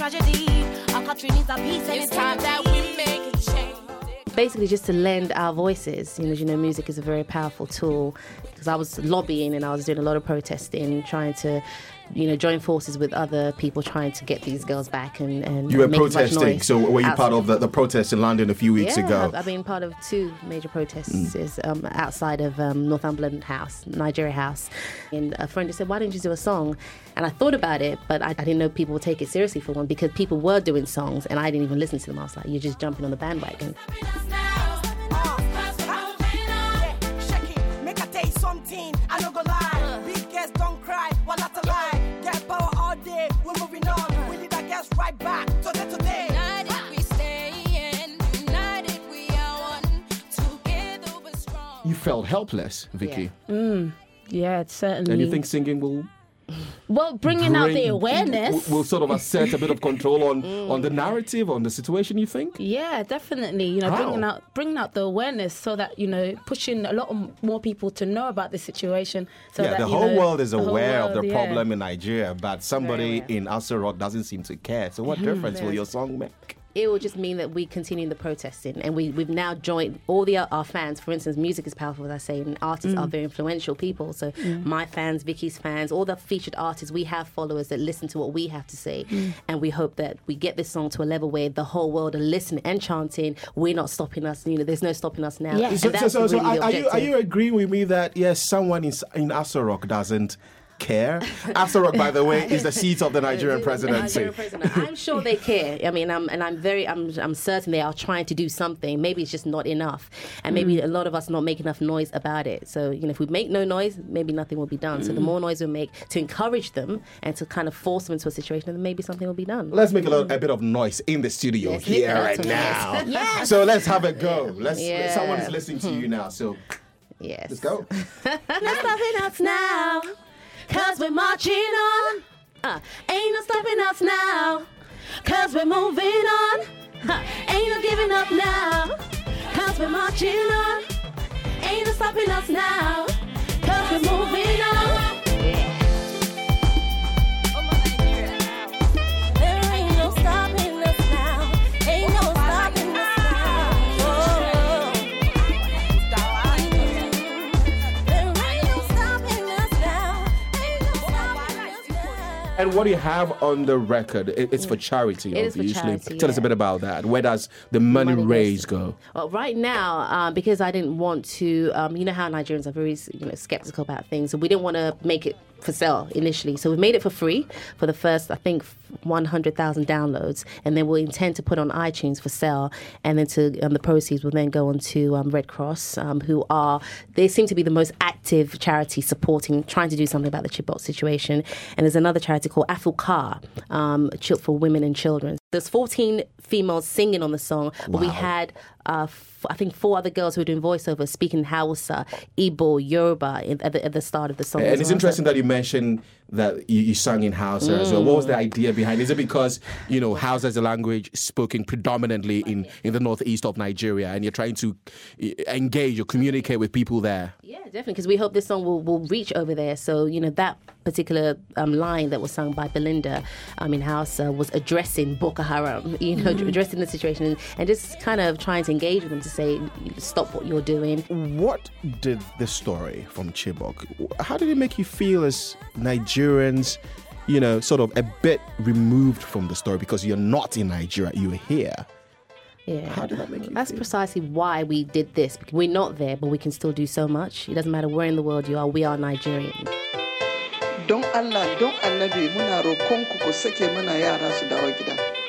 tragedy. Our country needs a peace and it's time that we make a change. Basically, just to lend our voices. Music is a very powerful tool. Because I was lobbying and I was doing a lot of protesting, trying to, join forces with other people trying to get these girls back and you were make as much protesting. noise. So were you part of the protest in London a few weeks ago? I've been part of 2 major protests outside of Northumberland House, Nigeria House. And a friend just said, why don't you do a song? And I thought about it, but I didn't know people would take it seriously for one, because people were doing songs and I didn't even listen to them. I was like, you're just jumping on the bandwagon. I don't go lie. Big girls don't cry. Well, that's a lie. Get power all day. We're moving on. We need our girls right back. Today. United we stay and united we are one. Together we're strong. You felt helpless, Vicky. Yeah, certainly. And you think singing will... Well, bringing out the awareness will sort of assert a bit of control on the narrative, on the situation, you think? Yeah, definitely. How? Bringing out the awareness so that, pushing a lot more people to know about the situation. So that, the whole world is aware of the yeah. problem in Nigeria, but somebody in Aso Rock doesn't seem to care. So what difference will your song make? It will just mean that we continue the protesting, and we've now joined all our fans. For instance, music is powerful, as I say, and artists are very influential people. So my fans, Vicky's fans, all the featured artists, we have followers that listen to what we have to say, and we hope that we get this song to a level where the whole world are listening and chanting. We're not stopping us. There's no stopping us now. Yeah. And that's really the objective. Are you agreeing with me that yes, someone in Aso Rock doesn't care? Aso Rock, by the way, is the seat of the Nigerian presidency. I'm sure they care. I mean, I'm certain they are trying to do something. Maybe it's just not enough, and maybe a lot of us not make enough noise about it. So if we make no noise, maybe nothing will be done. So the more noise we make to encourage them and to kind of force them into a situation, then maybe something will be done. Let's make a bit of noise in the studio here right now. Yes. So let's have a go. Someone is listening to you now. So Yes. let's go. No stopping us now, 'cause we're marching on. Ain't no stopping us now, 'cause we're moving on. Ain't no giving up now, 'cause we're marching on. Ain't no stopping us now, 'cause we're moving on. There ain't no stopping us now. Ain't no stopping us now. Oh. There ain't no stopping us now. Ain't no stopping us now. And what do you have on the record? It's for charity, It is for obviously. charity, Tell us a bit about that. Where does the money Money goes raised to- go? Well, right now, because I didn't want to, you know how Nigerians are very, skeptical about things, so we didn't want to make it for sale initially. So we made it for free for the first, I think, 100,000 downloads, and then we'll intend to put on iTunes for sale, and then the proceeds will then go on to Red Cross, they seem to be the most active charity trying to do something about the Chibok situation. And there's another charity called Afukar, for women and children. There's 14 females singing on the song, but we had I think 4 other girls who were doing voiceover speaking Hausa, Igbo, Yoruba at the start of the song. And it's interesting that you mentioned that you sang in Hausa as well. What was the idea behind it? Is it because, Hausa is a language spoken predominantly in the northeast of Nigeria, and you're trying to engage or communicate with people there? Yeah, definitely, because we hope this song will reach over there. So, that particular line that was sung by Belinda in Hausa was addressing Boko Haram, addressing the situation and just kind of trying to engage with them to say, stop what you're doing. What did the story from Chibok, how did it make you feel as Nigerians, sort of a bit removed from the story because you're not in Nigeria, you're here? Yeah. How did that make you That's feel? precisely why we did this. Because we're not there, but we can still do so much. It doesn't matter where in the world you are, we are Nigerian. Don Allah, don Annabi muna roƙonku ku sake mana yara su dawo gida.